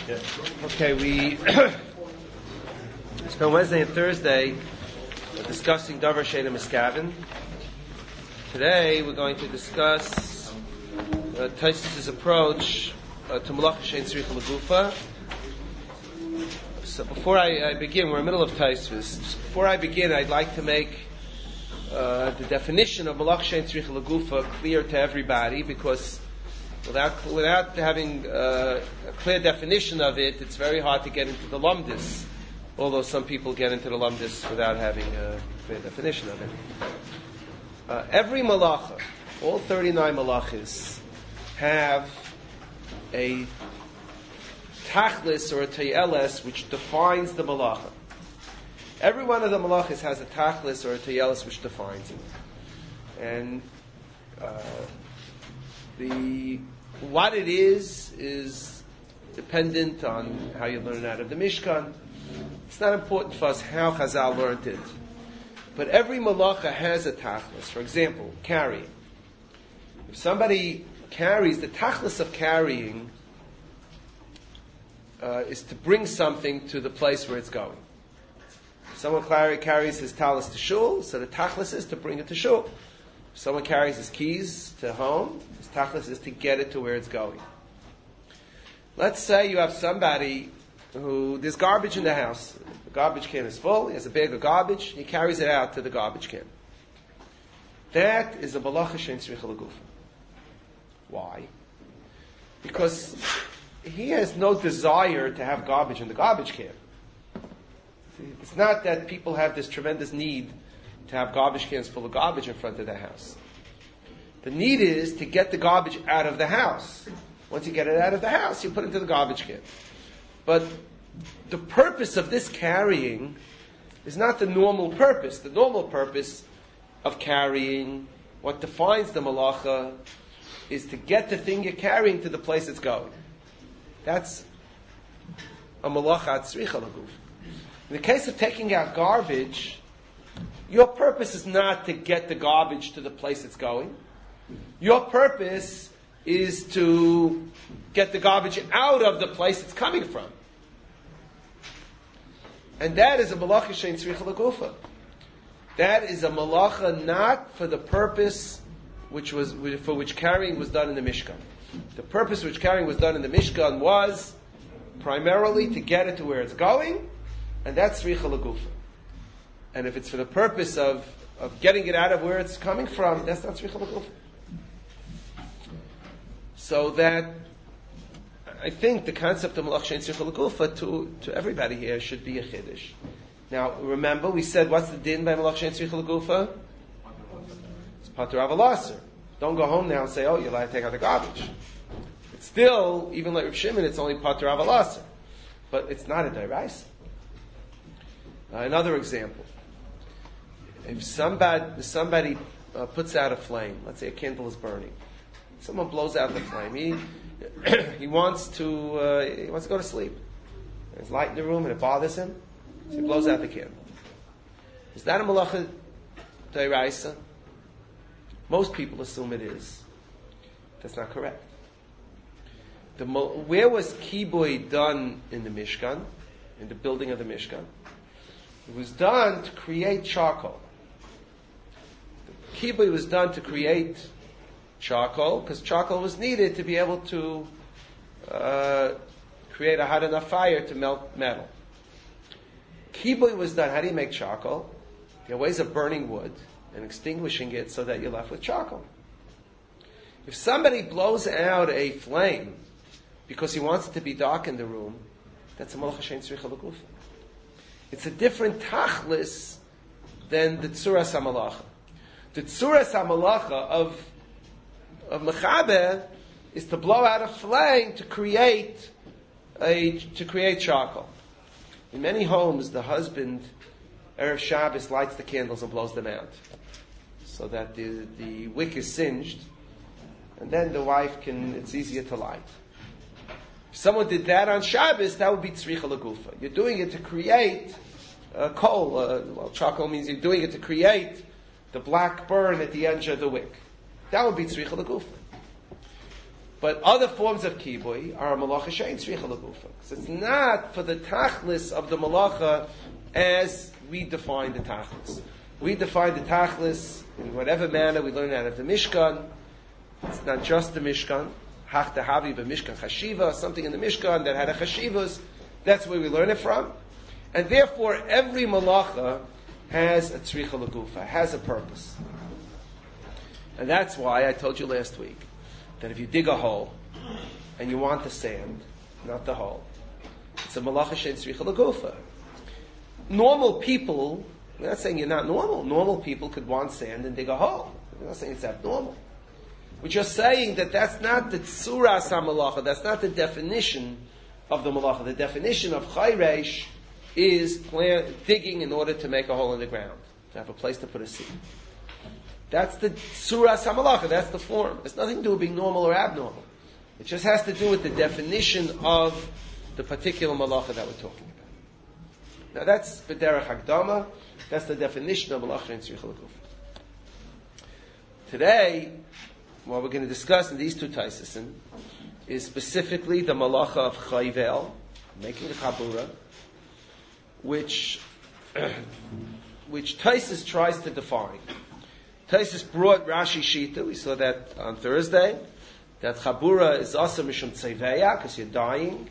Yeah. Okay, we spent Wednesday and Thursday discussing Davar Sheina Miskavin. Today we're going to discuss Tosfos' approach to Malacha Shein Tzricha L'Gufa. So before I begin, we're in the middle of Tosfos. Before I begin, I'd like to make the definition of Malacha Shein Tzricha L'Gufa clear to everybody, because without having a clear definition of it, it's very hard to get into the lumdis, although some people get into the lumdis without having a clear definition of it. Every malacha, all 39 malachis, have a tachlis or a tayeles which defines the malacha. Every one of the malachis has a tachlis or a tayeles which defines it. And what it is dependent on how you learn out of the Mishkan. It's not important for us how Chazal learned it. But every malacha has a tachlis. For example, carrying. If somebody carries, the tachlis of carrying is to bring something to the place where it's going. If someone carries his talis to shul, so the tachlis is to bring it to shul. If someone carries his keys to home, his tachlis is to get it to where it's going. Let's say you have somebody who, there's garbage in the house. The garbage can is full, he has a bag of garbage, he carries it out to the garbage can. That is a Malacha Shein Tzricha L'Gufa. Why? Because he has no desire to have garbage in the garbage can. It's not that people have this tremendous need to have garbage cans full of garbage in front of their house. The need is to get the garbage out of the house. Once you get it out of the house, you put it into the garbage can. But the purpose of this carrying is not the normal purpose. The normal purpose of carrying, what defines the malacha, is to get the thing you're carrying to the place it's going. That's a malacha tzricha l'guf. In the case of taking out garbage, your purpose is not to get the garbage to the place it's going. Your purpose is to get the garbage out of the place it's coming from. And that is a malacha shein tzricha l'gufa. That is a malacha not for the purpose for which carrying was done in the Mishkan. The purpose which carrying was done in the Mishkan was primarily to get it to where it's going, and that's tzricha l'gufa. And if it's for the purpose of getting it out of where it's coming from, that's not tzricha l'gufa. So that, I think the concept of Malacha Shein Tzricha L'Gufa to everybody here should be a chiddush. Now, remember, we said, what's the din by Malacha Shein Tzricha L'Gufa? It's Patur Avalasar. Don't go home now and say, you're allowed to take out the garbage. It's still, even like Rav Shimon, it's only Patur Avalasar. But it's not a Deraisa. Another example. If somebody puts out a flame, let's say a candle is burning, someone blows out the flame. He wants to go to sleep. There's light in the room and it bothers him, so he blows out the candle. Is that a malacha d'oraisa? Most people assume it is. That's not correct. Where was kibui done in the Mishkan, in the building of the Mishkan? It was done to create charcoal. The kibui was done to create charcoal, because charcoal was needed to be able to create a hot enough fire to melt metal. Kibui was done, how do you make charcoal? There are ways of burning wood and extinguishing it so that you're left with charcoal. If somebody blows out a flame because he wants it to be dark in the room, that's a malacha shein tzricha l'gufa. It's a different tachlis than the tzuras hamalacha. The tzuras hamalacha of mechaber is to blow out a flame to create charcoal. In many homes, the husband erev Shabbos lights the candles and blows them out, so that the wick is singed, and then the wife it's easier to light. If someone did that on Shabbos, that would be tzricha l'gufa. You're doing it to create coal. Charcoal means you're doing it to create the black burn at the edge of the wick. That would be tzricha l'gufa. But other forms of kibui are a malacha shein tzricha legufa. So it's not for the tachlis of the malacha as we define the tachlis. We define the tachlis in whatever manner we learn out of the Mishkan. It's not just the Mishkan. Hach tehavi b'mishkan chashiva, something in the Mishkan that had a chashivas. That's where we learn it from. And therefore, every malacha has a tzricha legufa, has a purpose. And that's why I told you last week that if you dig a hole and you want the sand, not the hole, it's a malacha shein tzricha legufa. Normal people, we're not saying you're not normal. Normal people could want sand and dig a hole. We're not saying it's abnormal. We're just saying that that's not the tzuras ha-malacha, that's not the definition of the malacha. The definition of chayresh is digging in order to make a hole in the ground, to have a place to put a seed. That's the tzuras ha-malacha, that's the form. It's nothing to do with being normal or abnormal. It just has to do with the definition of the particular malacha that we're talking about. Now that's b'derech hakdama, that's the definition of malacha and tzricha legufa. Today, what we're going to discuss in these two taisisim is specifically the malacha of chayvel, making the kabura, which Taisus tries to define. Taisus brought Rashi Shita, we saw that on Thursday, that Chabura is also Mishum Tzeveya, because you're dying.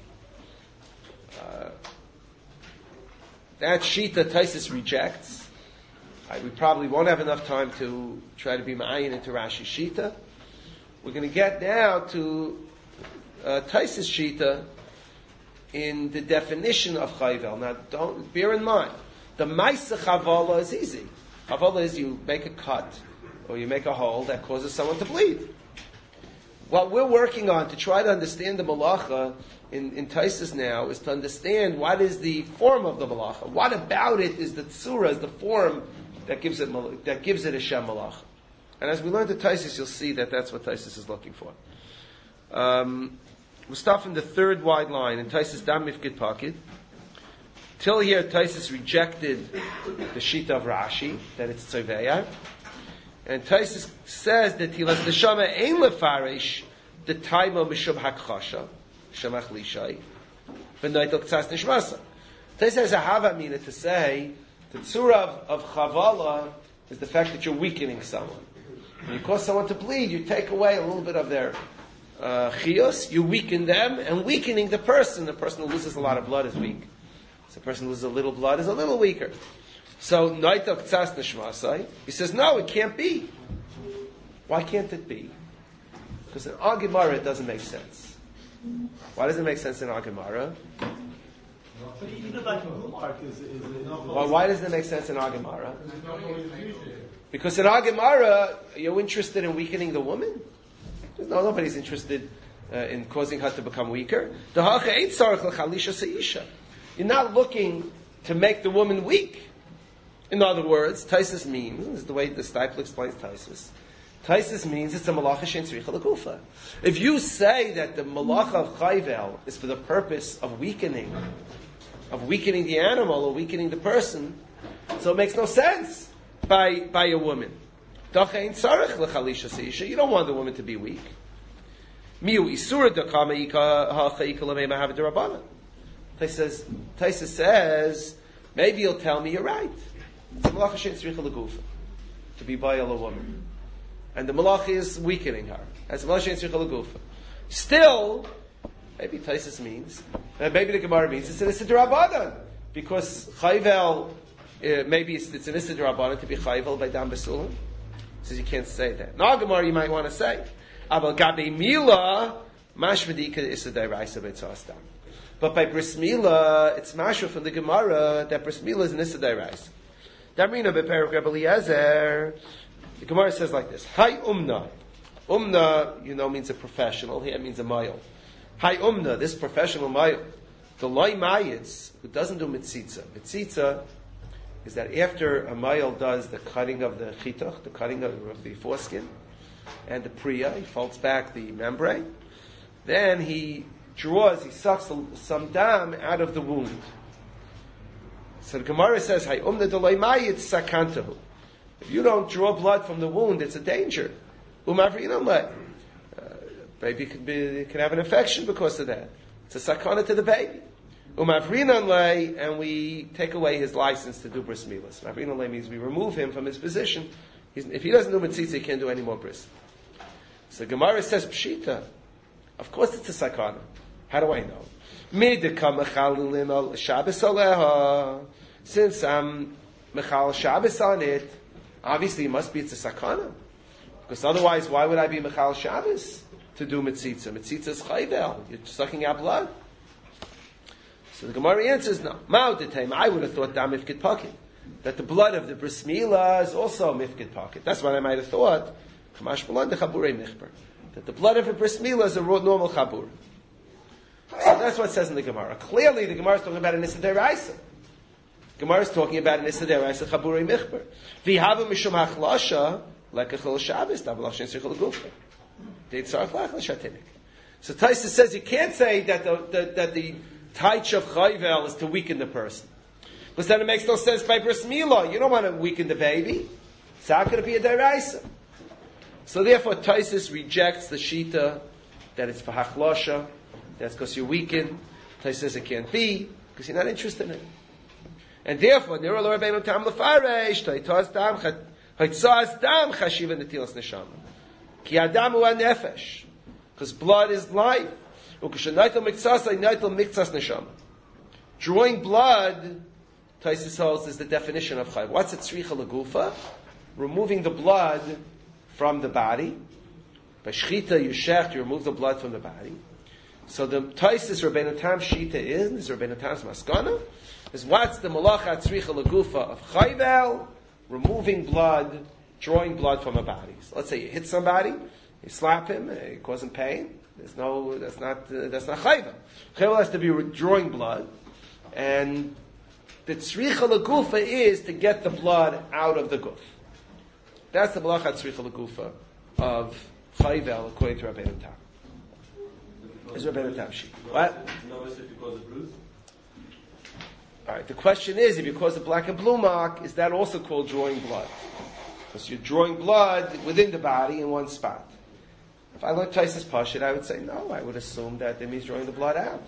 That Shita Taisus rejects. We probably won't have enough time to try to be ma'ayin into Rashi Shita. We're going to get now to Taisus Shita in the definition of Chayvel. Now, don't bear in mind, the Maisa Chavala is easy. Chavala is you make a cut or you make a hole that causes someone to bleed. What we're working on to try to understand the malacha in Taisus now is to understand what is the form of the malacha. What about it is the tzura, is the form that gives it a shem malacha. And as we learn the Taisus, you'll see that that's what Taisus is looking for. We'll start from the third wide line in Taisus Dam Mifkid Pakid. Till here, Taisus rejected the Shita of Rashi, that it's Tzeveya. And Taisus says that Tilas Neshama Ein Lefarish, the time of Mishum Hakchasha, Shemach Lishai, V'naitel K'tzas Nishmasa. Taisus has a Havamina to say, the tzura of Chavala is the fact that you're weakening someone. When you cause someone to bleed, you take away a little bit of their chiyus, you weaken them, and weakening the person who loses a lot of blood is weak. So the person who loses a little blood is a little weaker. So, Naitak Tzas Nishmasai, he says, no, it can't be. Why can't it be? Because in our Gemara it doesn't make sense. Why doesn't it make sense in our Gemara? Well, why doesn't it make sense in our Gemara? Because in our Gemara, you're interested in weakening the woman? Nobody's interested in causing her to become weaker. You're not looking to make the woman weak. In other words, Taisus means, this is the way the Steipler explains Taisus. Taisus means it's a malacha shein tzricha legufa. If you say that the malacha of chayvel is for the purpose of weakening the animal or weakening the person, so it makes no sense by a woman. You don't want the woman to be weak. Taisus says, maybe you'll tell me you're right. It's a malacha shein tzricha legufa, to be bayal a woman. And the malacha is weakening her. That's a malacha shein tzricha legufa. Still, maybe Taisus means, maybe the Gemara means, it's an Issa D'Rabbanan. Because chayvel, maybe it's an Issa D'Rabbanan to be chayvel by dam besulim. Says you can't say that. Now Gemara you might want to say, Abel gabe mila, mashmadika Issa D'Raisa b'tzastam. But by bris mila, it's mashma from the Gemara that bris mila is an Issa D'Raisa. Damrina beperuk Rebbe Eliezer. The Gemara says like this: Hi umna. Umna, means a professional. Here it means a mile. Hi umna, this professional mile. The loy mayitz, who doesn't do mitzitza. Mitzitza is that after a mile does the cutting of the chitach, the cutting of the foreskin, and the priya, he folds back the membrane. Then he sucks some dam out of the wound. So the Gemara says, "Hay umna deloy mayitz sakantahu." If you don't draw blood from the wound, it's a danger. Baby could have an infection because of that. It's a sakana to the baby. Umavrinan lay, and we take away his license to do bris milas. Mavrinan lay means we remove him from his position. If he doesn't do mitzitza, he can't do any more bris. So Gemara says pshita. Of course, it's a sakana. How do I know? Since I'm mechal Shabbos on it, obviously it must be it's a sakana. Because otherwise, why would I be mechal Shabbos to do mitzitza? Mitzitza is chayvel. You're sucking out blood. So the Gemara answers, no. I would have thought mifkid pocket. That the blood of the bris milah is also mifkid pocket. That's what I might have thought. That the blood of a bris milah is a normal chabur. So that's what it says in the Gemara. Clearly, the Gemara is talking about an issa deraisa. Gemara is talking about an issa deraisa chaburi michber. V'hava mishum hachlasha lekachol Shabbos davalash nesichol gufa. Deitzarach lachla shatinik. So Taisa says you can't say that the taich of chayvel is to weaken the person, because then it makes no sense by bris milah. You don't want to weaken the baby. It's not going to be a deraisa. So therefore, Taisus rejects the shita that it's for hachlasha. That's because you're weakened. Taisus says it can't be because you're not interested in it. And therefore, Nero lo Rabbeinu tam lefaresh taitas dam haitzas dam chashiva netilas neshama ki adam hu nefesh, because blood is life. Ukashanaitel miktsas ainaitel miktsas neshama. Drawing blood, Taisus holds, is the definition of chayv. What's a tzricha legufa? Removing the blood from the body. By shchita, you shecht, you remove the blood from the body. So the Taisus Rabbeinu Tam shita is Rabbeinu Tam's maskana, is what's the malacha tzricha legufa of chayvel, removing blood, drawing blood from a body. So let's say you hit somebody, you slap him, you cause him pain. That's not chayvel. Chayvel has to be drawing blood, and the tzricha legufa is to get the blood out of the guf. That's the malacha tzricha legufa of chayvel according to Rabbeinu Tam. Is Rabbeinu Tam sheet. What? No, is it because of bruise? Alright, the question is, if you cause a black and blue mark, is that also called drawing blood? Because you're drawing blood within the body in one spot. If I learned Taisus Pashit, I would say, no, I would assume that it means drawing the blood out.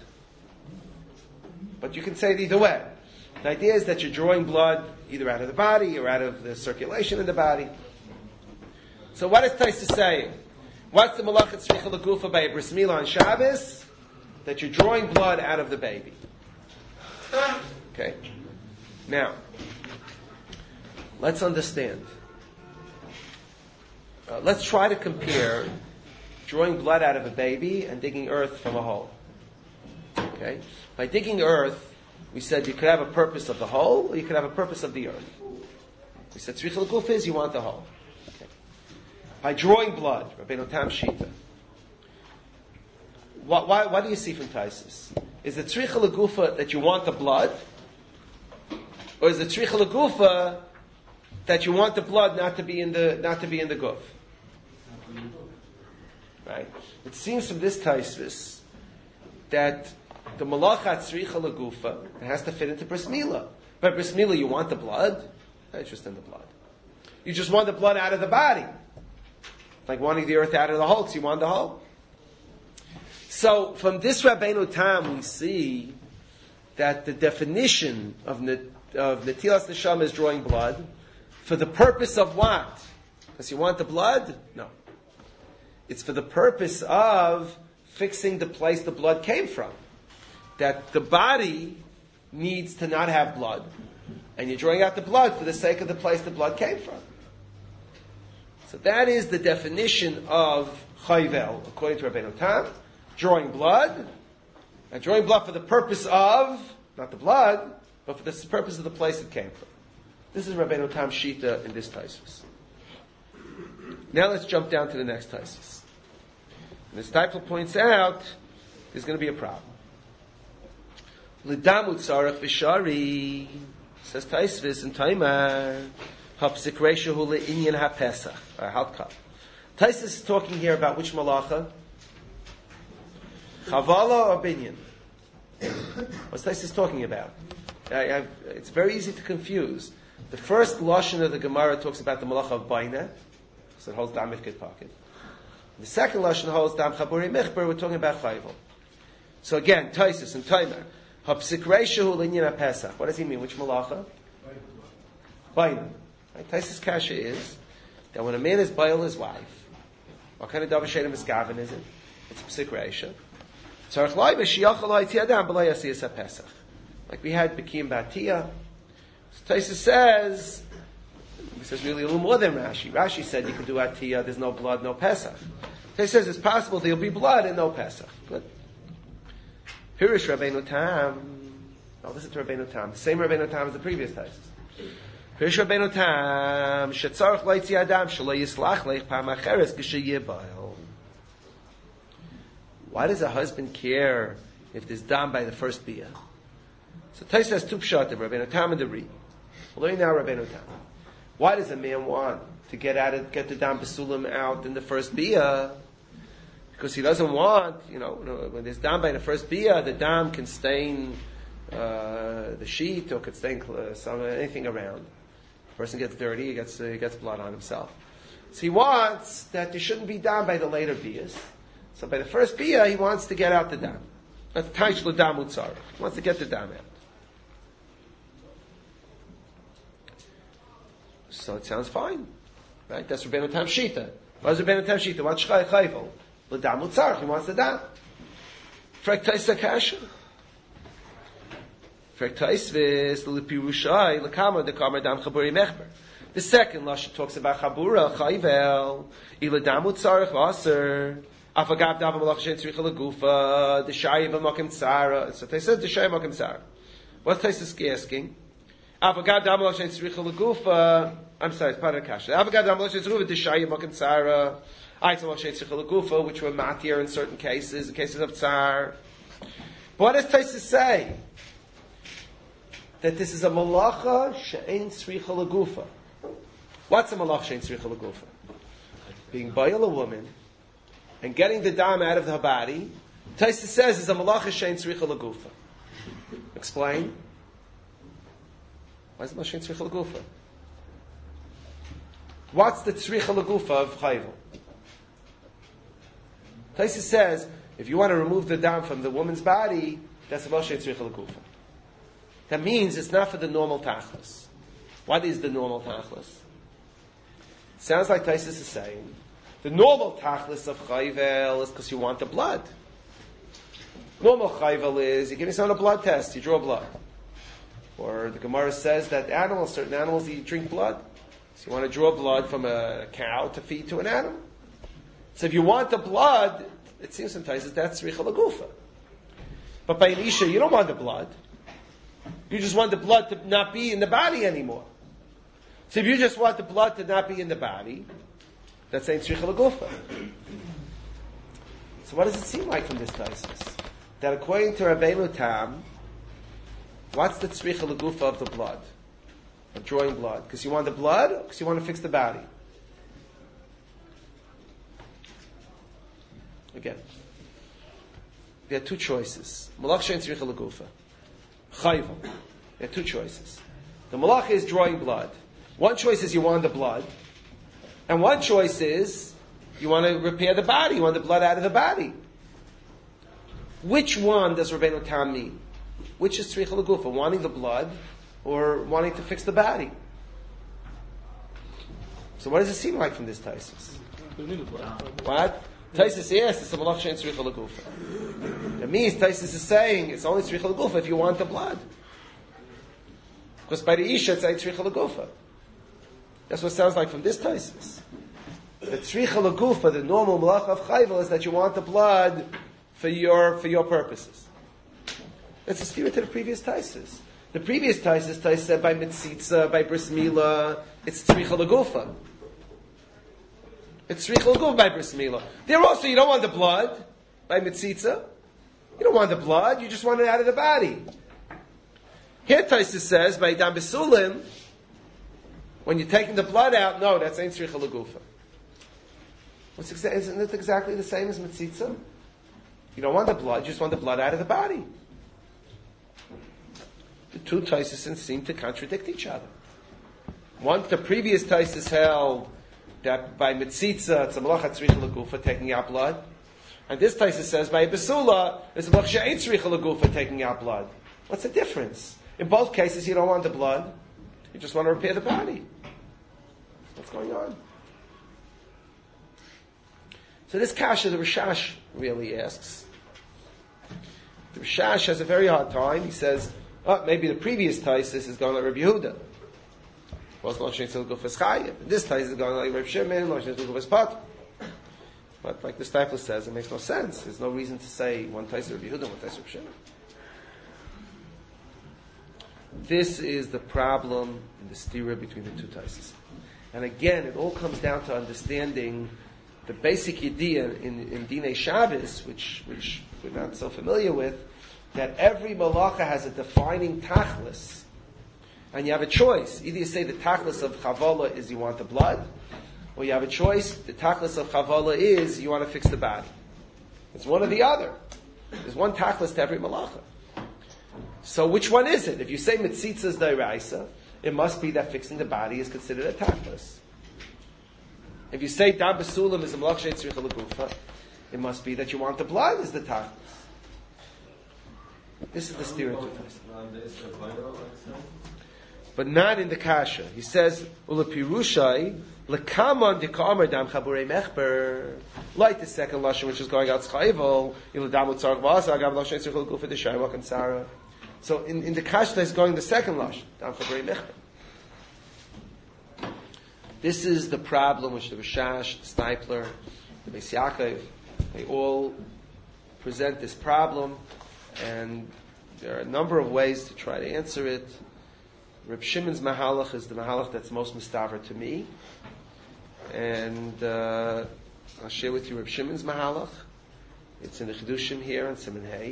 But you can say it either way. The idea is that you're drawing blood either out of the body or out of the circulation in the body. So what is Taisus saying? What's the malachat tzricha legufa by a bris milah on Shabbos? That you're drawing blood out of the baby. Okay. Now, let's understand. Let's try to compare drawing blood out of a baby and digging earth from a hole. Okay? By digging earth, we said you could have a purpose of the hole or you could have a purpose of the earth. We said tzricha legufa is you want the hole. By drawing blood, Rabbeinu Tam shita. What do you see from Taisus? Is the tzricha legufa that you want the blood, or is the tzricha legufa that you want the blood not to be in the guf? Right. It seems from this Taisus that the malachat tzricha legufa has to fit into bris milah. By bris milah, you want the blood. Not interested in the blood. You just want the blood out of the body. Like wanting the earth out of the hole, so you want the hole. So from this Rabbeinu Tam, we see that the definition of netilas neshama is drawing blood for the purpose of what? Because you want the blood? No. It's for the purpose of fixing the place the blood came from. That the body needs to not have blood, and you're drawing out the blood for the sake of the place the blood came from. So that is the definition of chayvel, according to Rabbeinu Tam, drawing blood, and drawing blood for the purpose of, not the blood, but for the purpose of the place it came from. This is Rabbeinu Tam shita in this Taisus. Now let's jump down to the next Taisus. And as Teifel points out, there's going to be a problem. L'damu tzarech v'shari, says Taisus in Taimar, Hapsik ratio hula inyan ha-pesach, or halkah. Taisus is talking here about which malacha? Chavala or binyan? What's Taisus talking about? It's very easy to confuse. The first lashon of the Gemara talks about the malacha of baina, so it holds dam mifked pocket. The second lashon holds dam chaburi michber. We're talking about chayvel. So again, Taisus and Taimer. Hapsik reishu linyan Pesach. What does he mean? Which malacha? Bainun. Right? Taisus kasha is that when a man is bail his wife, what kind of davar shedim miskaven is it? It's psik reishu. Tzarich loy b'shiyachal loy tiyadam b'loy asiyas Pesach. Like we had Bekim Batia. So Taisus says, he says really a little more than Rashi. Rashi said you can do Atiyah, there's no blood, no Pesach. Taisus says it's possible there'll be blood and no Pesach. Good. Pirish Rabbeinu Tam. Now listen to Rabbeinu Tam. The same Rabbeinu Tam as the previous Taisus. Pirish Rabbeinu Tam. Shetzarech loitzi adam shelo yislach leich pam acheres g'sheyibal. Why does a husband care if there's dam by the first biyah? So Taisus has two pshatim, Rabbeinu Tam and the Ri. We'll learn now Rabbeinu Tam. Why does a man want to get the dam basulim out in the first biyah? Because he doesn't want, when there's dam by the first biyah, the dam can stain the sheet or can stain anything around. The person gets dirty, he gets blood on himself. So he wants that there shouldn't be dam by the later biyahs. So by the first biyah, he wants to get out the dam. That's taish l'dam utzar. He wants to get the dam out. So it sounds fine, right? That's Rabbeinu Tam Shita. What is Rabbeinu Tam Shita? What's Shchai Chayvel? L'dam utzar. He wants the dam. Frek Taisa Kasha. Frek Taisvis l'pirushai l'kama d'kamar dam chaburi mechber. The second lashon talks about chabura chayvel iladam utzar vaser afagav davam malach shen tzricha legufa the shayiv amakim tzara. So they said the shayiv amakim tzara. What's Taisa asking? Afagav davam malach shen tzricha legufa. I'm sorry, it's part of the kasha. Avagad Amalosh is Ruva Deshayim Makan Tzara, Aitzam Sheit Sichel Gufa, which were matir in certain cases, in cases of Tsar. But what does Taisus say? That this is a malacha she'ein tzricha legufa. What's a malacha she'ein tzricha legufa? Being bayil a woman and getting the dam out of her body. Taisus says is a malacha she'ein tzricha legufa. Explain. Why is it malacha she'ein tzricha legufa? What's the tzricha legufa of chayvel? Taisus says, if you want to remove the dam from the woman's body, that's a malacha she'ein tzricha legufa. That means it's not for the normal tachlis. What is the normal tachlis? Sounds like Taisus is saying, the normal tachlis of chayvel is because you want the blood. Normal chayvel is, you give yourself a blood test, you draw blood. Or the Gemara says that certain animals, you drink blood. So you want to draw blood from a cow to feed to an animal. So if you want the blood, it seems sometimes that's tzricha legufa. But by an isha, you don't want the blood. You just want the blood to not be in the body anymore. So if you just want the blood to not be in the body, that's saying tzricha legufa. So what does it seem like from this Taisus? That according to Rabbeinu Tam, what's the tzricha legufa of the blood? Of drawing blood. Because you want the blood, or because you want to fix the body? Again, there are two choices. Malach she'ein tzricha legufa. Chayvel. There are two choices. The malach is drawing blood. One choice is you want the blood. And one choice is you want to repair the body. You want the blood out of the body. Which one does Rabbeinu Tam mean? Which is tzricha legufa? Wanting the blood or wanting to fix the body? So what does it seem like from this Taisus? What? Taisus yes, it's a malach she'ein tzricha legufa. It means Taisus is saying it's only tzricha legufa if you want the blood. Because by the isha it's tzricha legufa. That's what it sounds like from this Taisus. The tzricha legufa, the normal malach of chayvel, is that you want the blood for your purposes. That's a spirit to the previous Taisus. The previous Taisus said by mitzitza, by bris milah, it's tzricha legufa. It's tzricha legufa by bris milah. There also you don't want the blood by mitzitza. You don't want the blood, you just want it out of the body. Here Taisus says by dam besulim, when you're taking the blood out, no, that's ain't tzricha legufa. Isn't it exactly the same as mitzitza? You don't want the blood, you just want the blood out of the body. The two Taisus seem to contradict each other. One, the previous Taisus held that by mitzitza, it's a malacha tzricha l'gufa, taking out blood. And this Taisa says by basula, it's a malacha she'ain tzricha l'gufa, taking out blood. What's the difference? In both cases, you don't want the blood. You just want to repair the body. What's going on? So this kasha, the Rishash really asks. The Rishash has a very hard time. He says, maybe the previous Taisis is going like Rabbi Yehuda. This Taisis is going like Rabbi Shimon, but like the Stifler says, it makes no sense. There's no reason to say one Taisis Rabbi Yehuda, one Taisis Rabbi Shimon. This is the problem in the stira between the two Taisis. And again, it all comes down to understanding the basic idea in Dinei Shabbos, which we're not so familiar with, that every malacha has a defining tachlis. And you have a choice. Either you say the tachlis of chavala is you want the blood, or you have a choice, the tachlis of chavala is you want to fix the body. It's one or the other. There's one tachlis to every malacha. So which one is it? If you say mitzitza is d'oraisa, it must be that fixing the body is considered a tachlis. If you say dam b'sulam is a malach she'en tzricha l'gufa, it must be that you want the blood is the tachlis. This is the stereotype. But not in the kasha. He says, "Ulapirushai lekaman dekamer dam chaburei mechber." Like the second lashon, which is going out schayvel, iladam utzarach v'asa agav lashon tzricha l'gufa d'shayvach and Sarah. So in the kasha is going the second lashon, dam chaburei mechber. This is the problem which the Rishash, the Stipler, the Beis Yaakov, they all present this problem, and there are a number of ways to try to answer it. Reb Shimon's Mahalach is the Mahalach that's most mistaver to me, and I'll share with you Reb Shimon's Mahalach. It's in the Chidushim here in Siman Hay,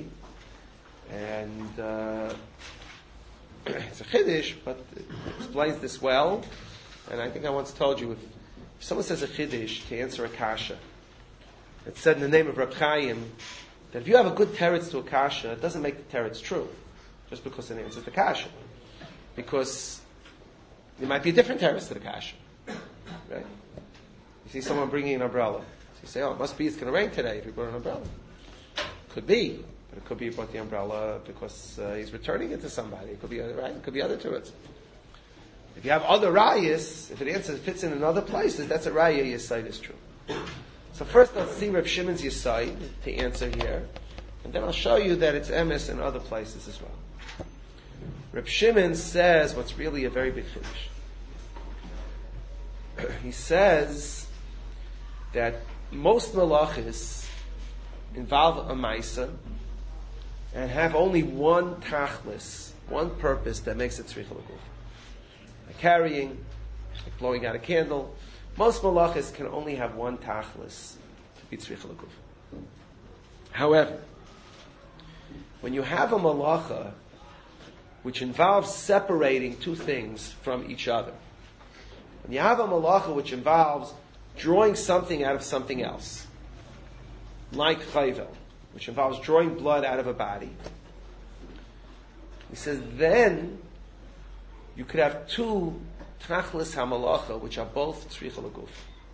and it's a Chiddush, but it explains this well. And I think I once told you, if someone says a chiddush to answer a kasha, it's said in the name of Reb Chaim that if you have a good teretz to a kasha, it doesn't make the teretz true, just because it answers the kasha. Because there might be a different teretz to the kasha. Right? You see someone bringing an umbrella. So you say, it must be it's going to rain today if you brought an umbrella. Could be. But it could be he brought the umbrella because he's returning it to somebody. It could be, right? It could be other teretz. If you have other rayas, if it fits in other places, that's a raya yesayid is true. So first let's see Reb Shimon's yesayid to answer here, and then I'll show you that it's emes in other places as well. Reb Shimon says what's really a very big chiddush. He says that most malachis involve a maisa and have only one tachlis, one purpose that makes it tzricha l'guf. Like carrying, like blowing out a candle. Most malachas can only have one tachlis to be tzricha l'guf. However, when you have a malacha which involves separating two things from each other, when you have a malacha which involves drawing something out of something else, like chayvel, which involves drawing blood out of a body, he says then you could have two tachlis hamalacha, which are both tzricha l'guf.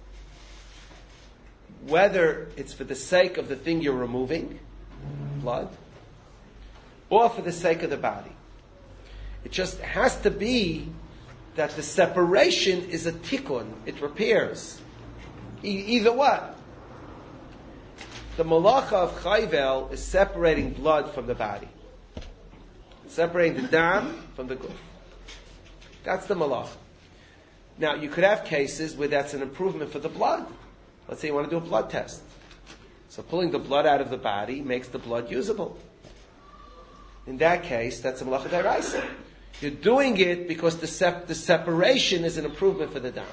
Whether it's for the sake of the thing you're removing, blood, or for the sake of the body. It just has to be that the separation is a tikkun, it repairs. Either what? The malacha of chayvel is separating blood from the body. Separating the dam from the guf. That's the malacha. Now, you could have cases where that's an improvement for the blood. Let's say you want to do a blood test. So pulling the blood out of the body makes the blood usable. In that case, that's a malacha d'oraisa. You're doing it because the separation is an improvement for the dam.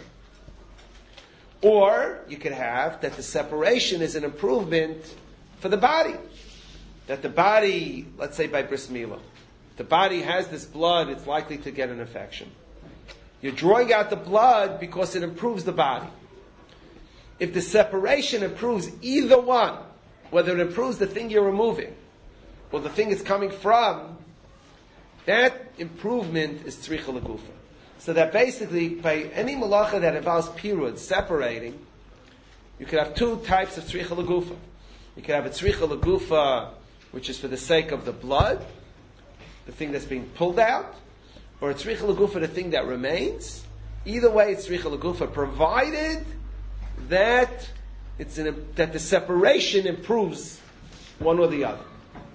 Or you could have that the separation is an improvement for the body. That the body, let's say by bris milah, the body has this blood, it's likely to get an infection. You're drawing out the blood because it improves the body. If the separation improves either one, whether it improves the thing you're removing or the thing it's coming from, that improvement is tzricha l'gufa. So that basically, by any malacha that involves pirud, separating, you could have two types of tzricha legufa. You could have a tzricha legufa, which is for the sake of the blood, the thing that's being pulled out, or a tzricha legufa, the thing that remains. Either way, it's tzricha legufa, provided that that the separation improves one or the other.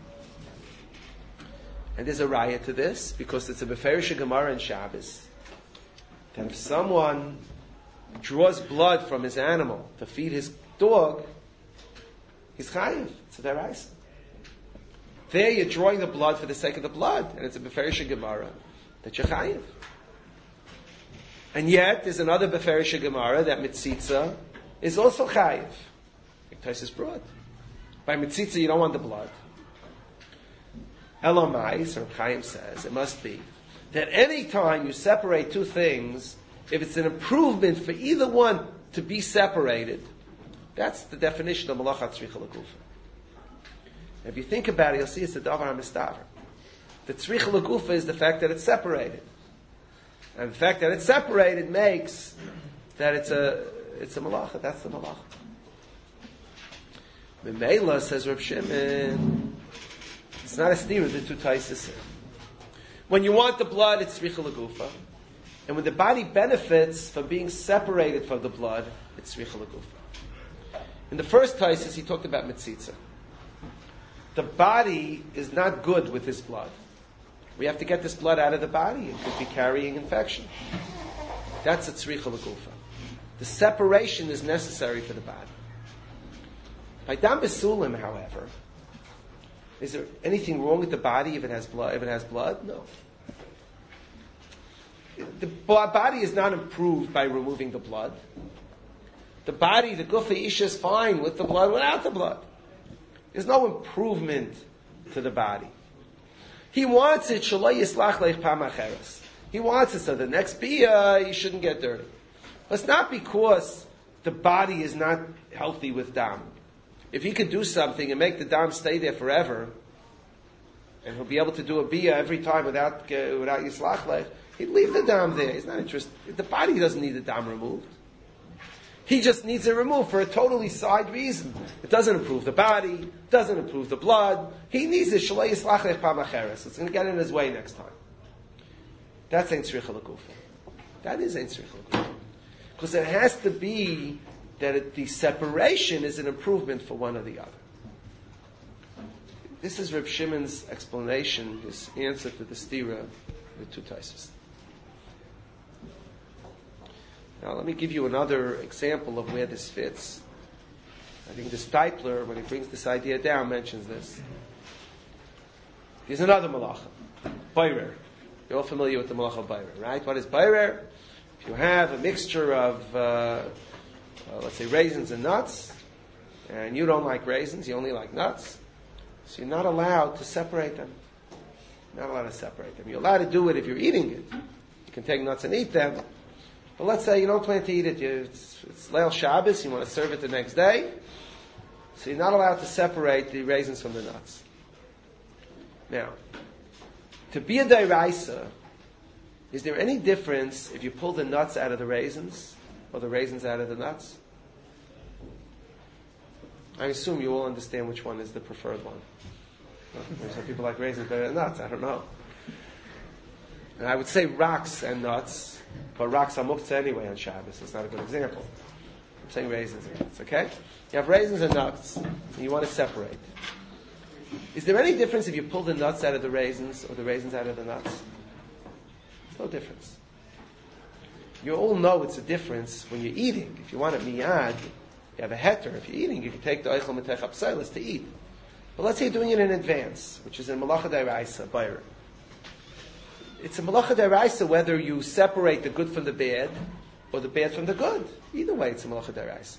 And there's a raya to this, because it's a beferish Gemara in Shabbos, that if someone draws blood from his animal to feed his dog, he's chayiv. It's a deraisa. There you're drawing the blood for the sake of the blood, and it's a beferish Gemara that you're chayiv. And yet, there's another beferish Gemara that mitzitza is also chayiv. Like Taisus brought. By mitzitza, you don't want the blood. Elamai, so Chaim says, it must be that any time you separate two things, if it's an improvement for either one to be separated, that's the definition of malachat tzricha legufa. If you think about it, you'll see it's the davar hamistaver. The tzricha legufa is the fact that it's separated, and the fact that it's separated makes that it's a malacha. That's the malacha. Memela, says Reb Shimon, it's not a steer, the two taisis. When you want the blood, it's tzricha legufa. And when the body benefits from being separated from the blood, it's tzricha legufa. In the first taisis, he talked about mitzitza. The body is not good with this blood. We have to get this blood out of the body. It could be carrying infection. That's a tzricha legufa. The separation is necessary for the body. By dam besulim, however, is there anything wrong with the body if it has blood? If it has blood, no. The body is not improved by removing the blood. The body, the gufa isha, is fine with the blood, without the blood. There's no improvement to the body. He wants it shaloi yislach leich pam acheres. He wants it so the next biyah, he shouldn't get dirty. But it's not because the body is not healthy with dam. If he could do something and make the dam stay there forever, and he'll be able to do a biyah every time without yislach lech, he'd leave the dam there. He's not interested. The body doesn't need the dam removed. He just needs it removed for a totally side reason. It doesn't improve the body, doesn't improve the blood. He needs it. Shalei yislach lech pam acheres. It's going to get in his way next time. That's ein tzricha legufa. That is ein tzricha legufa. Because it has to be that the separation is an improvement for one or the other. This is Reb Shimon's explanation, his answer to the stira, the two taisus. Now let me give you another example of where this fits. I think the Steipler, when he brings this idea down, mentions this. Here's another malacha, bayrer. You're all familiar with the malacha of bayrer, right? What is bayrer? If you have a mixture of let's say raisins and nuts, and you don't like raisins, you only like nuts, so you're not allowed to separate them. You're not allowed to separate them. You're allowed to do it if you're eating it. You can take nuts and eat them. But let's say you don't plan to eat it. It's Leil Shabbos, you want to serve it the next day, so you're not allowed to separate the raisins from the nuts. Now, to be a dairaisa, is there any difference if you pull the nuts out of the raisins or the raisins out of the nuts? I assume you all understand which one is the preferred one. Some people like raisins better than nuts. I don't know. And I would say rocks and nuts, but rocks are muktzah anyway on Shabbos. It's not a good example. I'm saying raisins and nuts, okay? You have raisins and nuts, and you want to separate. Is there any difference if you pull the nuts out of the raisins or the raisins out of the nuts? There's no difference. You all know it's a difference when you're eating. If you want it miyad, you have a heter. If you're eating, you can take the eichel metech apseilis to eat. But let's say you're doing it in advance, which is in malacha deraisa, bayr. It's a malacha deraisa whether you separate the good from the bad or the bad from the good. Either way, it's a malacha deraisa.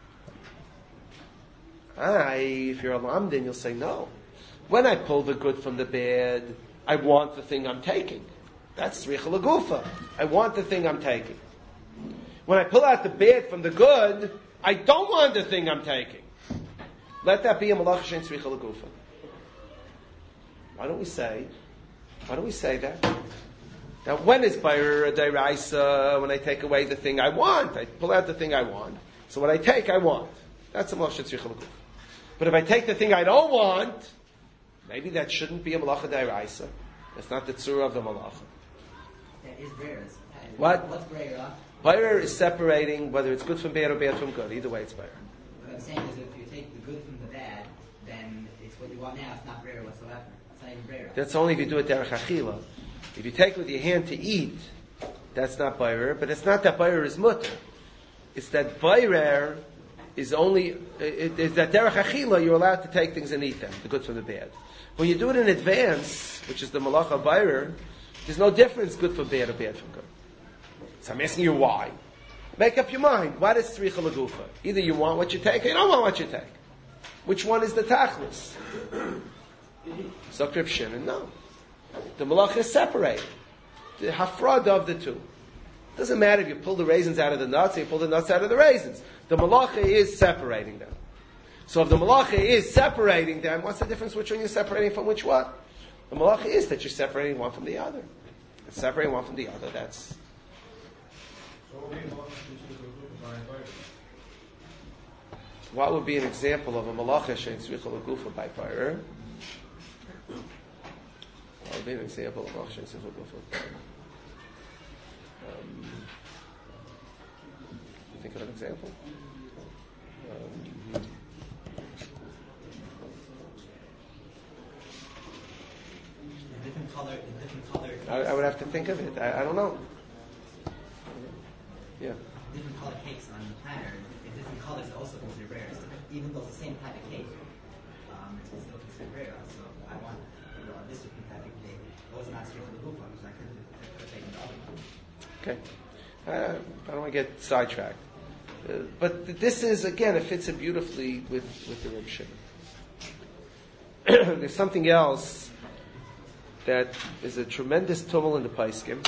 If you're a lamdin, you'll say no. When I pull the good from the bad, I want the thing I'm taking. That's tzricha legufa. I want the thing I'm taking. When I pull out the bad from the good, I don't want the thing I'm taking. Let that be a malacha shein tzricha legufa. Why don't we say that? Now, when is Bayer a Deraisa? When I take away the thing I want. I pull out the thing I want. So what I take, I want. That's a Malacha Tzricha L'Gufa. But if I take the thing I don't want, maybe that shouldn't be a Malacha Deraisa. That's not the tzura of the Malacha. That is Bayer. What? What's Bayer? Bayer is separating whether it's good from bad or bad from good. Either way, it's Bayer. What I'm saying is if you take the good from the bad, then it's what you want now. It's not Bayer whatsoever. It's not even Bayer. That's only if you do it derech achila. If you take with your hand to eat, that's not Bayer. But it's not that Bayer is mutter. It's that Bayer is only, it's that derech achila, you're allowed to take things and eat them, the good from the bad. When you do it in advance, which is the malacha Bayer, there's no difference good from bad or bad from good. So I'm asking you why. Make up your mind. What is tzricha l'gufa? Either you want what you take or you don't want what you take. Which one is the tachlis? Dr. Shimon, no. The malacha is separated. The hafrada of the two. Doesn't matter if you pull the raisins out of the nuts or you pull the nuts out of the raisins. The malacha is separating them. So if the malacha is separating them, what's the difference between you're separating from which one? The malacha is that you're separating one from the other. And separating one from the other, that's... What would be an example of a malacha shein tzricha l'gufa by Bayer? What would be an example of a malacha shein tzricha l'gufa? Think of an example. Different color. I would have to think of it. I don't know. Yeah. Different color cakes on the platter. In different colors, also considered rare. So even though it's the same type of cake, it's still considered rare. So I want this different type of cake. It was not strict for the group, because I could take the other one. Okay. I don't want to get sidetracked. But this is, again, it fits in beautifully with the Reb Shimon. There's something else that is a tremendous tumult in the Paiskim.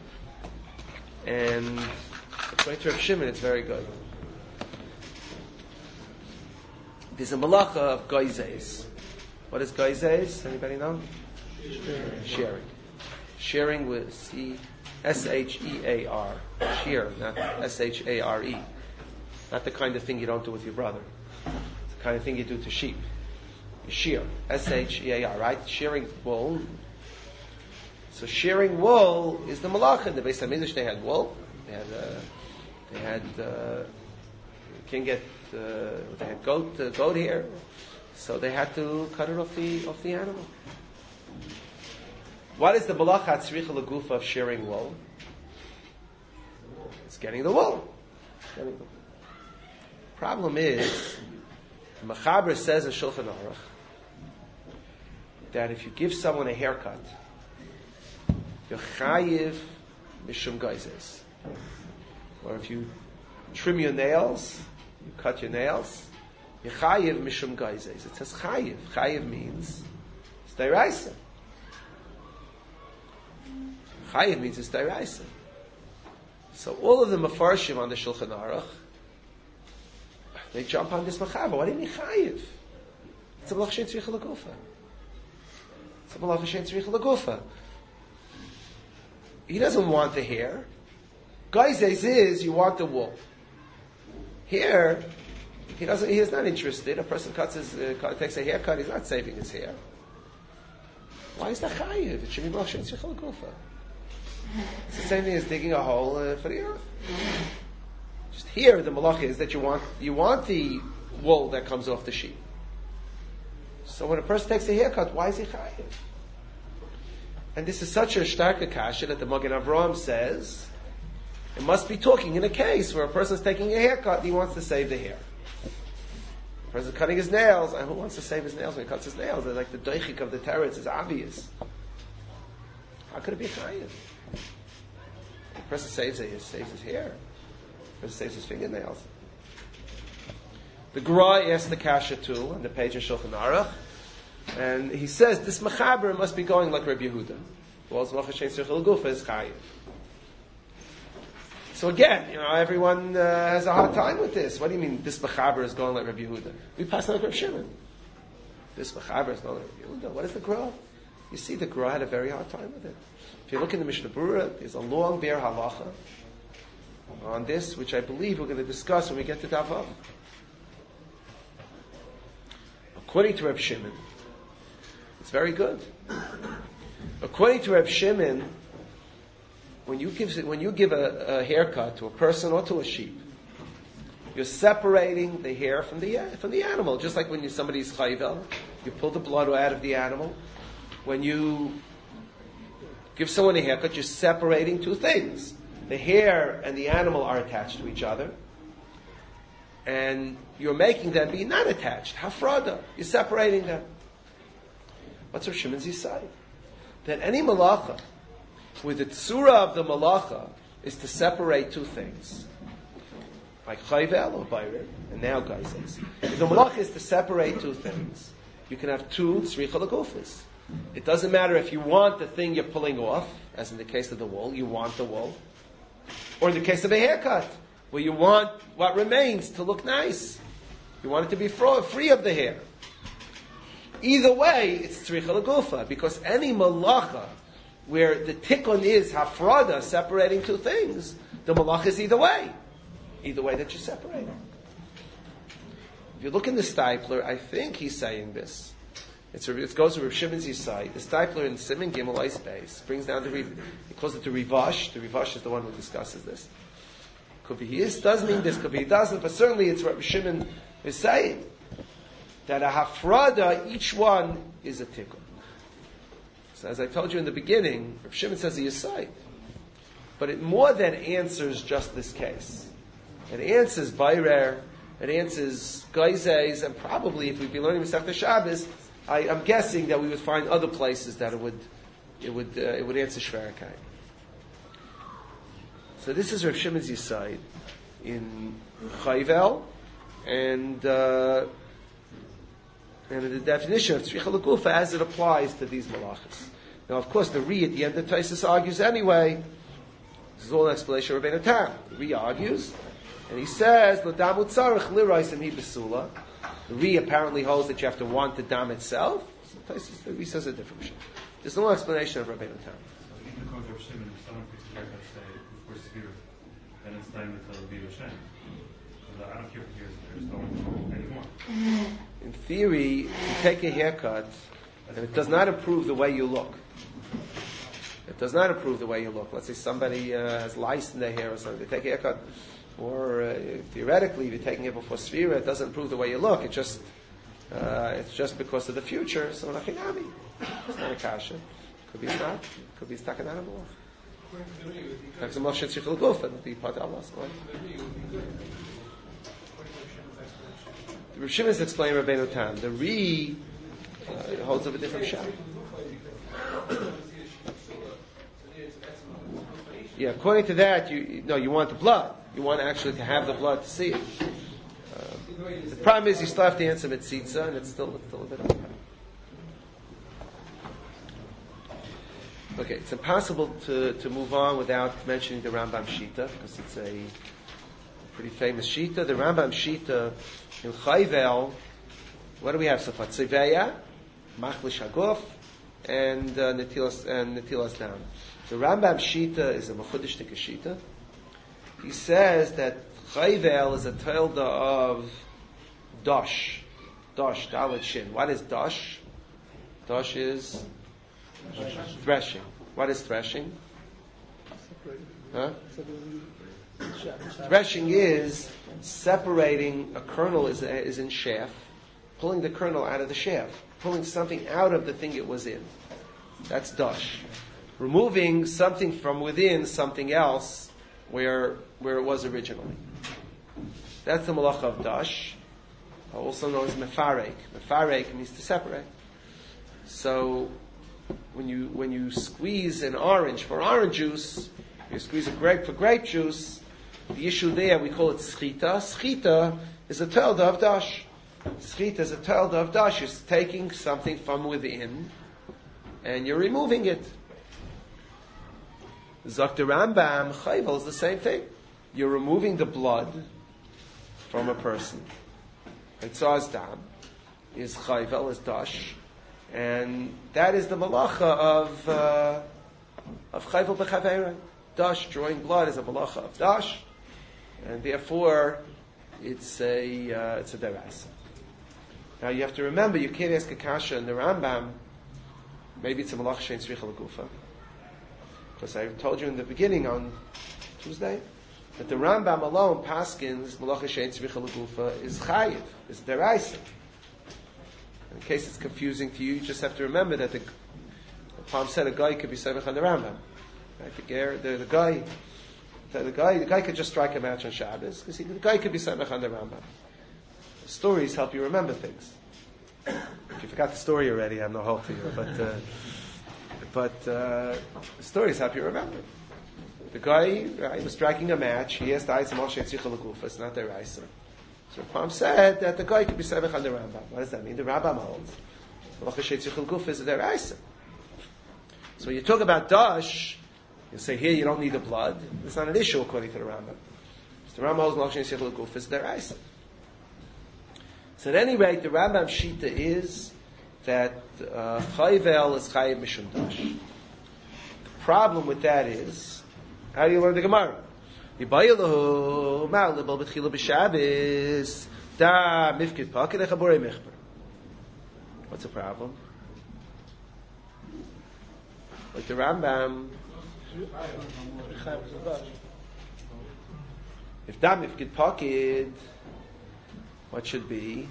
And according to Reb Shimon, it's very good. There's a malacha of goizes. What is goizes? Anybody know? Sharing. Sharing with S-H-E-A-R. Shear, not S-H-A-R-E. Not the kind of thing you don't do with your brother. It's the kind of thing you do to sheep. You shear. S-H-E-A-R, right? Shearing wool. So shearing wool is the malacha. In the Beis HaMikdash they had wool. They had they had goat hair. So they had to cut it off the animal. What is the malacha tzricha l'gufa of shearing wool? It's getting the wool. Problem is, the Mechaber says in Shulchan Aruch that if you give someone a haircut, you're chayiv mishum geizes. Or if you trim your nails, you cut your nails, you're chayiv mishum geizes. It says chayiv. Chayiv means it's deraisa. Chayiv means it's deraisa. So all of the Mefarshim on the Shulchan Aruch, they jump on this Mechaber. What do you mean chayiv? It's a malacha shein tzricha l'gufa. It's a malacha shein tzricha l'gufa. He doesn't want the hair. Geizes is you want the wool. Here, he is not interested. A person takes a haircut, he's not saving his hair. Why is that chayiv? It should be malacha shein tzricha l'gufa. It's the same thing as digging a hole for the earth. Just here, the malacha is that you want the wool that comes off the sheep. So when a person takes a haircut, why is he chayiv? And this is such a starka kasha that the Magen Avraham says it must be talking in a case where a person is taking a haircut and he wants to save the hair. A person is cutting his nails, and who wants to save his nails when he cuts his nails? They're like the doichik of the teretz is obvious. How could it be chayiv? The person saves his hair. The person saves his fingernails. The Gra asks the kasha too on the page of Shulchan Aruch, and he says this Mechaber must be going like Rabbi Yehuda. Well, malacha shein tzricha l'gufa is chayiv. So again, everyone has a hard time with this. What do you mean this Mechaber is going like Rabbi Yehuda? We pass on like Rabbi Shimon. This Mechaber is going like Rabbi Yehuda. What is the Gra? You see, the Gra had a very hard time with it. If you look in the Mishnah Berurah, there's a long bear halacha on this, which I believe we're going to discuss when we get to Daf Vav. According to Reb Shimon, it's very good. According to Reb Shimon, when you give a haircut to a person or to a sheep, you're separating the hair from the animal, just like when somebody's chayvel, you pull the blood out of the animal. When you give someone a haircut, you're separating two things. The hair and the animal are attached to each other, and you're making them be not attached. Hafrada. You're separating them. What's Rav Shimon's Yisai? That any malacha, with the tzura of the malacha, is to separate two things. Like chayvel or bayred, and now geizes. If the malacha is to separate two things, you can have two tzricha l'gufis. It doesn't matter if you want the thing you're pulling off, as in the case of the wool, you want the wool. Or in the case of a haircut, where you want what remains to look nice. You want it to be free of the hair. Either way, it's tzricha l'gufa, because any malacha where the tikkun is hafrada, separating two things, the malacha is either way that you separate. If you look in the Stipler, I think he's saying this. It goes to Rav Shimon's Yisai. The Stipler in Siman Gimel Eis Beis brings down he calls it the Rivash. The Rivash is the one who discusses this. Could be he does mean this, could be he doesn't, but certainly it's what Rav Shimon is saying. That a hafrada, each one is a tikkun. So as I told you in the beginning, Rav Shimon says the Yisai. But it more than answers just this case. It answers Bayrer, it answers Geizes, and probably if we'd be learning Masechta Shabbos, I'm guessing that we would find other places that it would answer Shverakai. So this is Rav Shimon's Yisai in Chayvel, and the definition of Tzricha L'Gufa as it applies to these malachas. Now, of course, the Ri at the end of Taisus argues anyway. This is all an explanation of Rabbeinu Tam. The Ri argues, and he says, "L'damu tzarich liraisim hi besula." The Ri apparently holds that you have to want the dam itself. So the Ri says a different shit. There's no explanation of Rabbeinu Tam. Even according to Rav Shimon, if someone picks a haircut, say, before Severe, then it's time to tell Levi Hashem. Because I don't care if there's no one anymore. In theory, you take a haircut, and it does not improve the way you look. It does not improve the way you look. Let's say somebody has lice in their hair or something. They take a haircut, or theoretically, if you're taking it before Sphira, it doesn't improve the way you look. It's just because of the future. So nachinami, it's not a kasha. Could be not. Could be stuck in animal. That's a motion tzricha l'gufa. It'll be part of Allah. The Rav Shimon is explaining Rabbeinu Tam. The Ri holds of a different shot. Yeah, according to that, you want the blood. You want actually to have the blood to see it. The problem is you still have to answer mitzitza, and it's still a bit of a problem. Okay, it's impossible to move on without mentioning the Rambam Shita, because it's a pretty famous Shita. The Rambam Shita in Chayvel, what do we have so far? Tzeveya, Machlish Haguf, and Netilas Dam. The Rambam Shita is a Mechudishtik Shita. He says that Chayvel is a tilde of Dosh. Dosh, Dalet Shin. What is Dosh? Dosh is threshing. What is threshing? Huh? Threshing is separating a kernel is in chaff, pulling the kernel out of the chaff, pulling something out of the thing it was in. That's Dosh. Removing something from within something else where it was originally. That's the malacha of Dash, also known as mefarek. Mefarek means to separate. So when you squeeze an orange for orange juice, you squeeze a grape for grape juice, the issue there, we call it schita. Schita is a tilde of Dash. Schita is a tilde of Dash. You're taking something from within and you're removing it. Zakta Rambam, Chayvel is the same thing. You're removing the blood from a person. Eitzah's dam is Chayvel, is Dash. And that is the malacha of chayvel b'chaveira. Dash, drawing blood, is a malacha of dash, and therefore it's a deraisa. Now you have to remember, you can't ask a kasha in the Rambam. Maybe it's a malacha shein tzricha l'gufa, because I told you in the beginning on Tuesday that the Rambam alone paskins malacha shein tzricha l'gufa is chayiv, is deraisa. In case it's confusing to you, you just have to remember that the Palm said a guy could be samech on the Rambam. Right? The guy could just strike a match on Shabbos because the guy could be samech on the Rambam. Stories help you remember things. If you forgot the story already, I'm no help to you. But stories help you remember. The guy was striking a match. He asked Ayis Moshe Tzricha L'Gufa. It's not their Raisa. So Palm said that the guy could be samech on the Rambam. What does that mean? The Rambam holds Malacha Shein Tzricha L'Gufa is their Raisa. So when you talk about dash, you say here you don't need the blood. It's not an issue according to the Rambam. So the Rambam holds Malacha Shein Tzricha L'Gufa is their Raisa. So at any rate, the Rambam Shita is that Chayvel is Chayiv Mishum Dash. The problem with that is, how do you learn the Gemara? Yibayilahu ma'alibal b'tchila b'Shabbos da mifkid paket echaborei mechber. What's the problem? Like the Rambam, if da mifkid paket, what should be?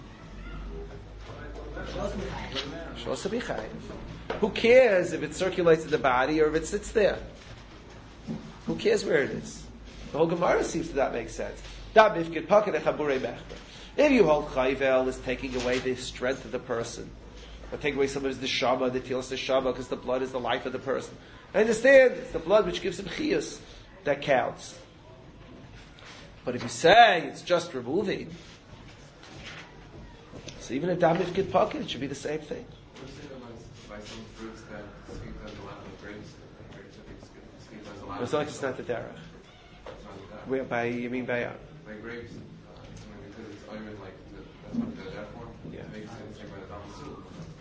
Shlosa b'chayiv. Who cares if it circulates in the body or if it sits there? Who cares where it is? The whole Gemara seems to not make sense. If you hold chayvel is taking away the strength of the person, or take away some of the neshama, the tilas neshama, because the blood is the life of the person. I understand it's the blood which gives him chiyus that counts. But if you say it's just removing, so even if damif get pocket, it should be the same thing. By some fruits that sweet as a lot of grapes, It's like it's not the derech. Where by you mean by grapes? Because it's iron, like that's what they're there for. Yeah. It makes sense by the damasul.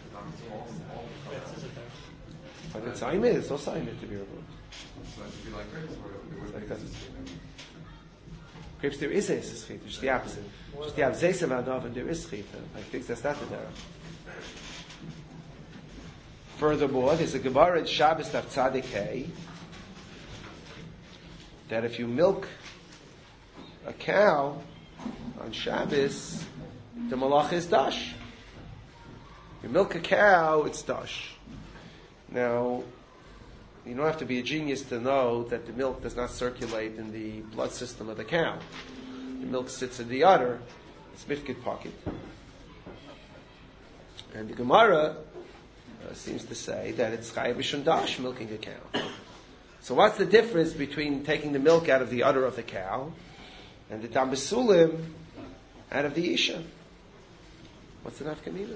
But it's aimed. It's also aimed to be removed. So it should be like grapes, or it would Like be that. Grapes there is chita, just the opposite. Just the abzeis of adav and there is chita. I think that's not the derech. Furthermore, there's a Gemara in Shabbos Daf Tzadik Hey that if you milk a cow on Shabbos, the malach is dash. You milk a cow, it's dash. Now, you don't have to be a genius to know that the milk does not circulate in the blood system of the cow. The milk sits in the udder, it's mifkid pocket. And the Gemara seems to say that it's chayav b'shum dash, milking a cow. So what's the difference between taking the milk out of the udder of the cow and the dam b'sulim out of the isha? What's the nafkamina?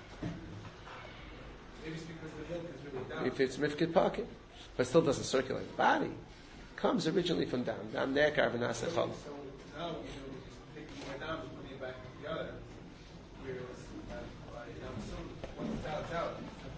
Maybe it's because the milk is really down. If it's mifkid pocket, but it still doesn't circulate the body. It comes originally from dam nekar v'naseh chol. So now, just taking more down and putting it back together. Whereas, once it's out, it's out.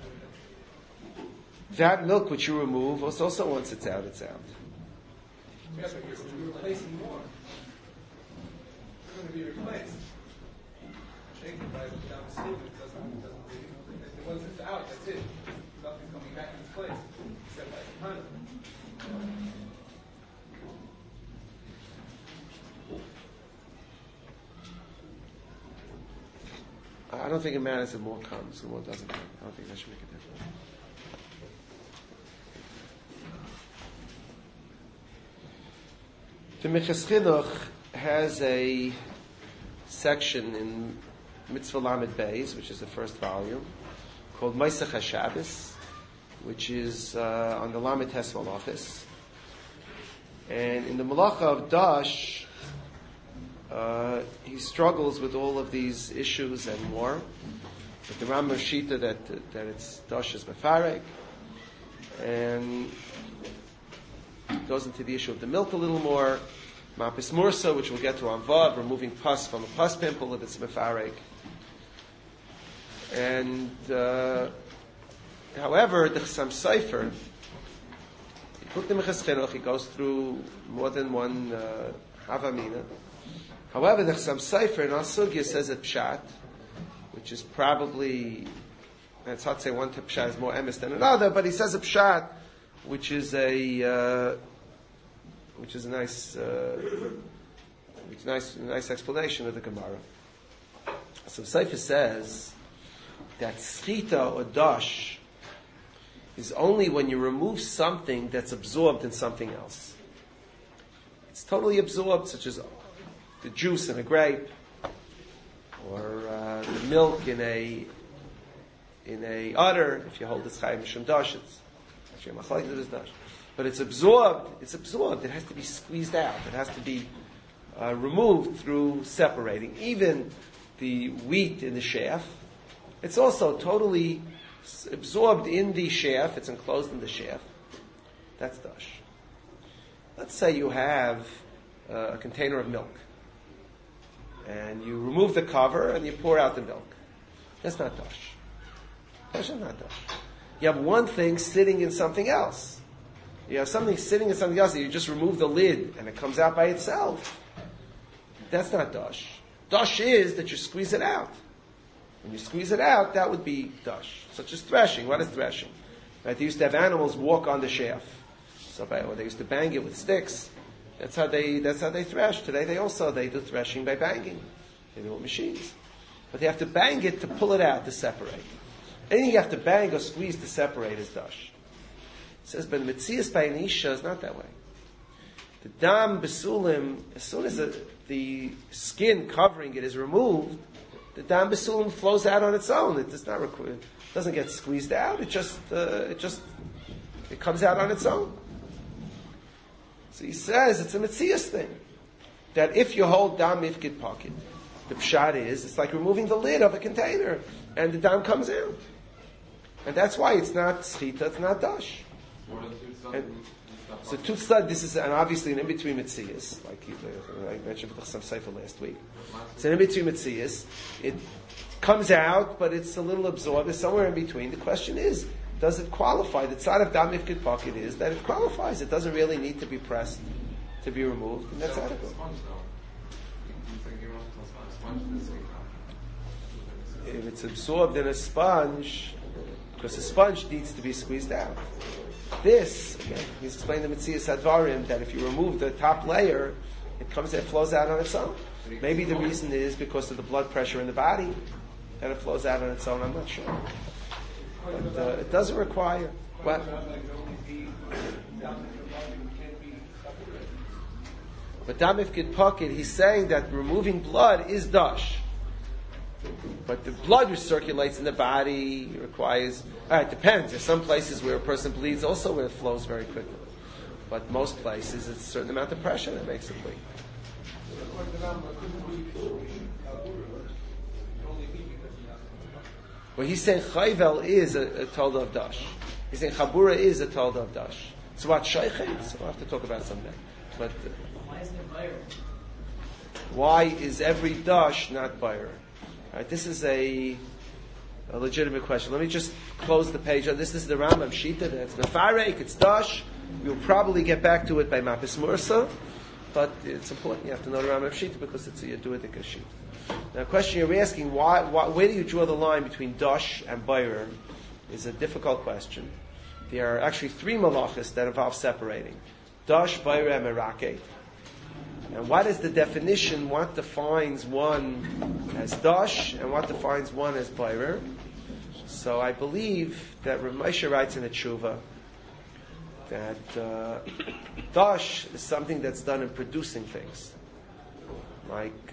That milk which you remove, also once it's out, it's out. Yeah, but you're replacing more. They're going to be replaced. Shaken by the down the sleeve, it doesn't really. Once it's out, that's it. Nothing's coming back in its place. Except by the time. I don't think it matters if more comes and more doesn't come. I don't think that should make a difference. The Minchas Chinuch has a section in Mitzvah Lamed Beis, which is the first volume, called Maisach HaShabbos, which is on the Lamed Tes Malachis. And in the Malacha of Dash, he struggles with all of these issues and more. But the Rambam Shita that it's Dash is Mefarek, and goes into the issue of the milk a little more. Mapis Mursa, which we'll get to on Vav, removing pus from a pus pimple if it's Mefarek. And However, the Chassam Sofer, he goes through more than one Havamina. However, the Chassam Sofer in Al-Sugya says a pshat, which is probably, and it's hard to say one pshat is more emes than another, but he says a pshat, which is a nice explanation of the Gemara. So Sofer says that schita or dash is only when you remove something that's absorbed in something else. It's totally absorbed, such as the juice in a grape, or the milk in a udder. If you hold this chayim mishum dash, it's actually machlokes it is dash. But it's absorbed. It's absorbed. It has to be squeezed out. It has to be removed through separating. Even the wheat in the sheaf, it's also totally absorbed in the sheaf. It's enclosed in the sheaf. That's dash. Let's say you have a container of milk, and you remove the cover and you pour out the milk. That's not dash. Dash is not dash. You have one thing sitting in something else. You have something sitting in something else, and you just remove the lid and it comes out by itself. That's not dash. Dash is that you squeeze it out. When you squeeze it out, that would be dash. Such as threshing. What is threshing? Right? They used to have animals walk on the sheaf. Or they used to bang it with sticks. That's how they thresh. Today they do threshing by banging. They do it with machines. But they have to bang it to pull it out, to separate. Anything you have to bang or squeeze to separate is dash. It says, but Metzias by an Isha is not that way. The dam besulim, as soon as the skin covering it is removed, the dam besulim flows out on its own. It does not require, it doesn't get squeezed out. It comes out on its own. So he says it's a Metzias thing. That if you hold dam mifkid pocket, the pshat is, it's like removing the lid of a container, and the dam comes out. And that's why it's not schita, it's not dash. So tutzad, this is obviously an in-between Metzias, like I mentioned with some Sefer last week. It's an in-between Metzias. It comes out, but it's a little absorbed. It's somewhere in between. The question is, does it qualify? The tzad of dam mifkid pocket is that it qualifies. It doesn't really need to be pressed to be removed, and that's adequate. If it's absorbed in a sponge, because the sponge needs to be squeezed out. This, again, he's explained the Metzias Advarim, that if you remove the top layer, it flows out on its own. Maybe the reason is because of the blood pressure in the body, that it flows out on its own, I'm not sure. But it doesn't require. What? But dam mifkid pocket, he's saying that removing blood is dash. But the blood which circulates in the body requires, it depends. There's some places where a person bleeds also where it flows very quickly. But most places it's a certain amount of pressure that makes it bleed. Well, he's saying chayvel is a tolda of dash. He's saying chabura is a tolda of dash. So what shaychet? So we'll have to talk about someday. But why isn't it bayr? Why is every dash not bayr? Right, this is a legitimate question. Let me just close the page. This is the Rambam Shita. It's Mefarek, it's Dash. We'll probably get back to it by Mapis Mursa, but it's important. You have to know the Rambam Shita because it's a Yeduidik Shita. Now, the question you're asking, where do you draw the line between Dash and Bayr, is a difficult question. There are actually three malachas that involve separating. Dash, Bayr, and Merakeh. And what is the definition? What defines one as dash and what defines one as bayrer? So I believe that Rav Moshe writes in the Tshuva that dash is something that's done in producing things, like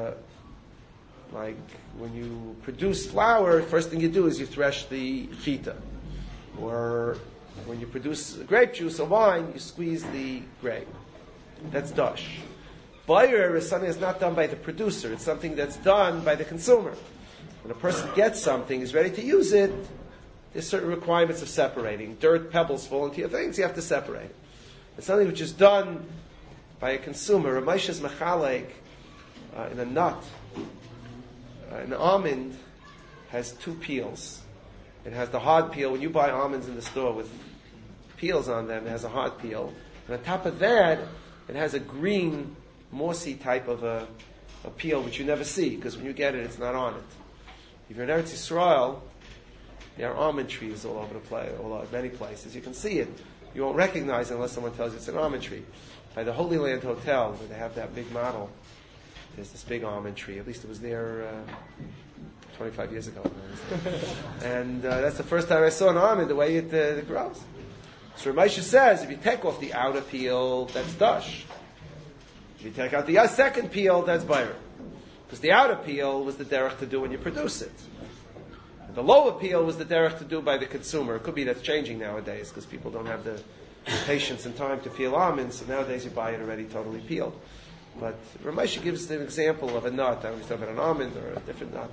when you produce flour, first thing you do is you thresh the chita, or when you produce grape juice or wine, you squeeze the grape. That's dash. Bayr is something that's not done by the producer. It's something that's done by the consumer. When a person gets something, is ready to use it, there's certain requirements of separating. Dirt, pebbles fall into your things, you have to separate it. It's something which is done by a consumer. Rav Moshe's machalek in a nut, an almond has two peels. It has the hard peel. When you buy almonds in the store with peels on them, it has a hard peel. And on top of that, it has a green, mossy type of a peel, which you never see, because when you get it, it's not on it. If you're in Eretz Yisrael, there are almond trees all over the place, many places. You can see it. You won't recognize it unless someone tells you it's an almond tree. By the Holy Land Hotel, where they have that big model, there's this big almond tree. At least it was there 25 years ago. And that's the first time I saw an almond, the way it grows. So Ramesha says, if you take off the outer peel, that's dash. If you take out the second peel, that's bayr. Because the outer peel was the derech to do when you produce it. The lower peel was the derech to do by the consumer. It could be that's changing nowadays, because people don't have the patience and time to peel almonds, so nowadays you buy it already totally peeled. But Ramesha gives an example of a nut. I don't know if it's an almond or a different nut.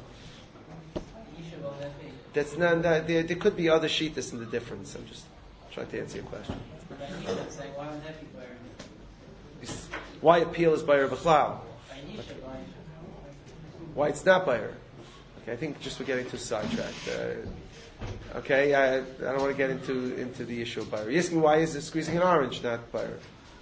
That's not, there could be other shittas in the difference. I'm just trying to answer your question. Why a peel is bayr b'chlal? Why it's not bayr? Okay, I think just we're getting too sidetracked. Okay, I don't want to get into the issue of bayr. You're asking why is it squeezing an orange not bayr?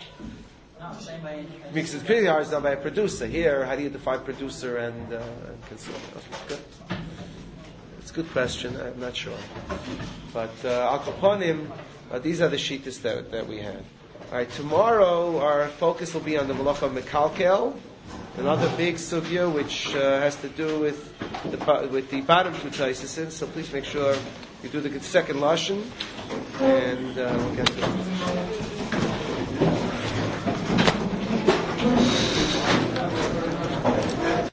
Because it's pretty hard done by a producer. Here, how do you define producer and consumer? Okay, good. It's a good question. I'm not sure. But Al Kaponim, these are the shittas that we had. All right, tomorrow our focus will be on the Malacha Mekalkel, another big sugya which has to do with the bottom two taisasin. So please make sure you do the second lashon, and we'll get to it.